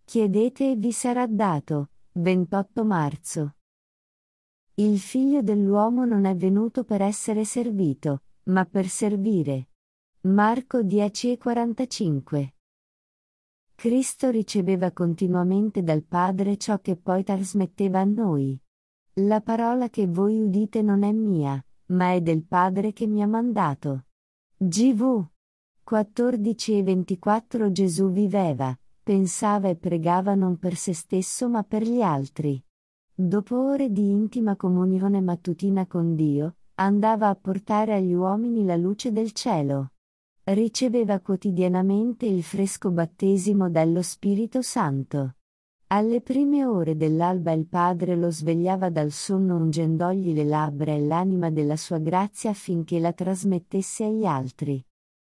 Chiedete e vi sarà dato. 28 marzo. Il Figlio dell'uomo non è venuto per essere servito, ma per servire. Marco 10,45. Cristo riceveva continuamente dal Padre ciò che poi trasmetteva a noi. La parola che voi udite non è mia, ma è del Padre che mi ha mandato. GV 14:24. Gesù viveva, pensava e pregava non per se stesso ma per gli altri. Dopo ore di intima comunione mattutina con Dio, andava a portare agli uomini la luce del cielo. Riceveva quotidianamente il fresco battesimo dello Spirito Santo. Alle prime ore dell'alba il Padre lo svegliava dal sonno ungendogli le labbra e l'anima della sua grazia affinché la trasmettesse agli altri.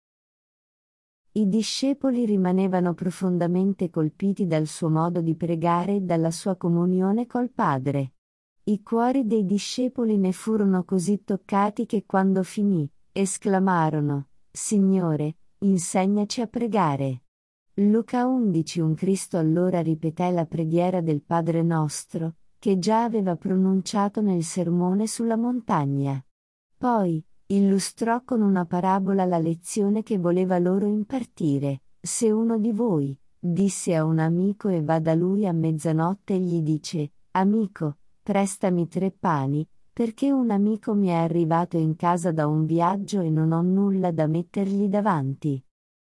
I discepoli rimanevano profondamente colpiti dal suo modo di pregare e dalla sua comunione col Padre. I cuori dei discepoli ne furono così toccati che quando finì, esclamarono: Signore, insegnaci a pregare. Luca 11. Un Cristo allora ripeté la preghiera del Padre nostro, che già aveva pronunciato nel sermone sulla montagna. Poi, illustrò con una parabola la lezione che voleva loro impartire. Se uno di voi, disse a un amico e va da lui a mezzanotte e gli dice: Amico, prestami 3 pani, perché un amico mi è arrivato in casa da un viaggio e non ho nulla da mettergli davanti.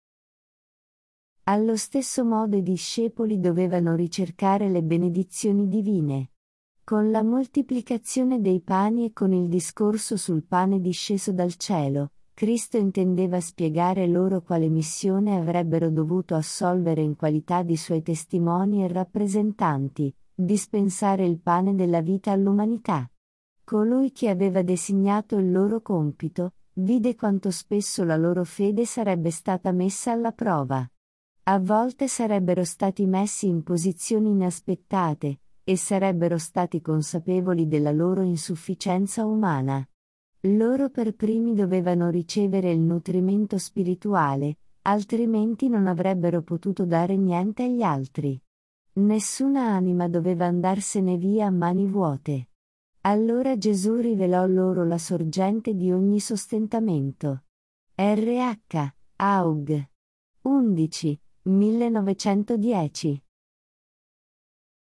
Allo stesso modo i discepoli dovevano ricercare le benedizioni divine. Con la moltiplicazione dei pani e con il discorso sul pane disceso dal cielo, Cristo intendeva spiegare loro quale missione avrebbero dovuto assolvere in qualità di suoi testimoni e rappresentanti: dispensare il pane della vita all'umanità. Colui che aveva designato il loro compito, vide quanto spesso la loro fede sarebbe stata messa alla prova. A volte sarebbero stati messi in posizioni inaspettate, e sarebbero stati consapevoli della loro insufficienza umana. Loro per primi dovevano ricevere il nutrimento spirituale, altrimenti non avrebbero potuto dare niente agli altri. Nessuna anima doveva andarsene via a mani vuote. Allora Gesù rivelò loro la sorgente di ogni sostentamento. RH. Aug. 11. 1910